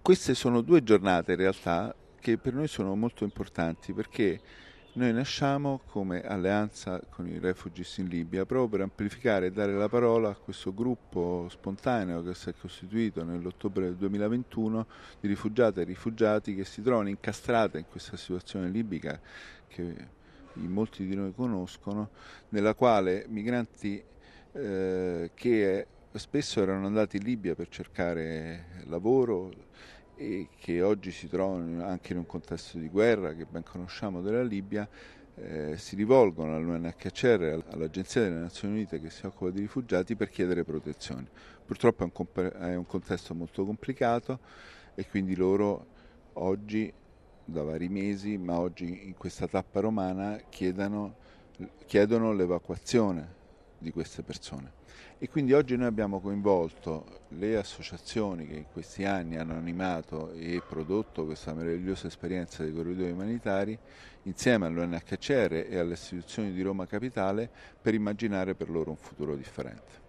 Queste sono due giornate in realtà che per noi sono molto importanti perché noi nasciamo come alleanza con i refugees in Libia proprio per amplificare e dare la parola a questo gruppo spontaneo che si è costituito nell'ottobre del 2021 di rifugiate e rifugiati che si trovano incastrate in questa situazione libica che molti di noi conoscono, nella quale migranti che spesso erano andati in Libia per cercare lavoro e che oggi si trovano anche in un contesto di guerra che ben conosciamo della Libia, si rivolgono all'UNHCR, all'Agenzia delle Nazioni Unite che si occupa di rifugiati per chiedere protezione. Purtroppo è un contesto molto complicato e quindi loro oggi, da vari mesi, ma oggi in questa tappa romana, chiedono l'evacuazione di queste persone. E quindi oggi noi abbiamo coinvolto le associazioni che in questi anni hanno animato e prodotto questa meravigliosa esperienza dei corridoi umanitari insieme all'UNHCR e alle istituzioni di Roma Capitale per immaginare per loro un futuro differente.